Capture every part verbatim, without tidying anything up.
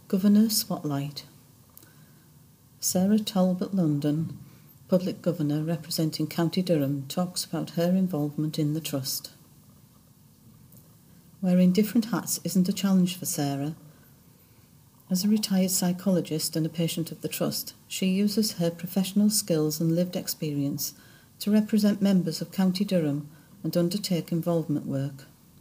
Governor Spotlight. Sarah Talbot London, Public Governor representing County Durham, talks about her involvement in the Trust. Wearing different hats isn't a challenge for Sarah. As a retired psychologist and a patient of the Trust, she uses her professional skills and lived experience to represent members of County Durham and undertake involvement work.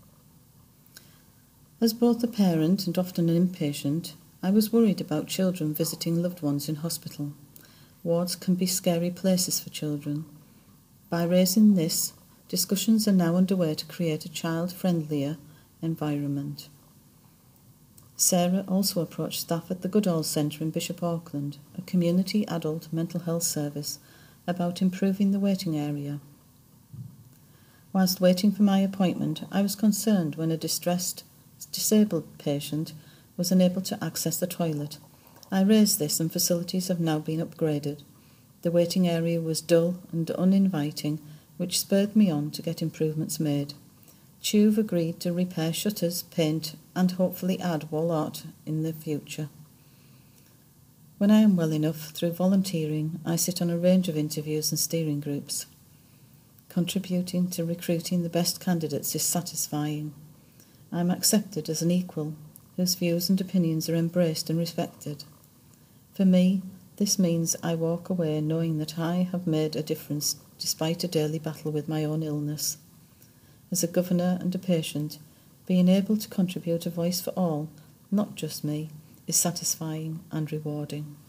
As both a parent and often an inpatient, I was worried about children visiting loved ones in hospital. Wards can be scary places for children. By raising this, discussions are now underway to create a child-friendlier environment. Sarah also approached staff at the Goodall Centre in Bishop Auckland, a community adult mental health service, about improving the waiting area. Whilst waiting for my appointment, I was concerned when a distressed, disabled patient was unable to access the toilet. I raised this and facilities have now been upgraded. The waiting area was dull and uninviting, which spurred me on to get improvements made. Tuve agreed to repair shutters, paint and hopefully add wall art in the future. When I am well enough, through volunteering, I sit on a range of interviews and steering groups. Contributing to recruiting the best candidates is satisfying. I am accepted as an equal, whose views and opinions are embraced and respected. For me, this means I walk away knowing that I have made a difference despite a daily battle with my own illness. As a governor and a patient, being able to contribute a voice for all, not just me, is satisfying and rewarding.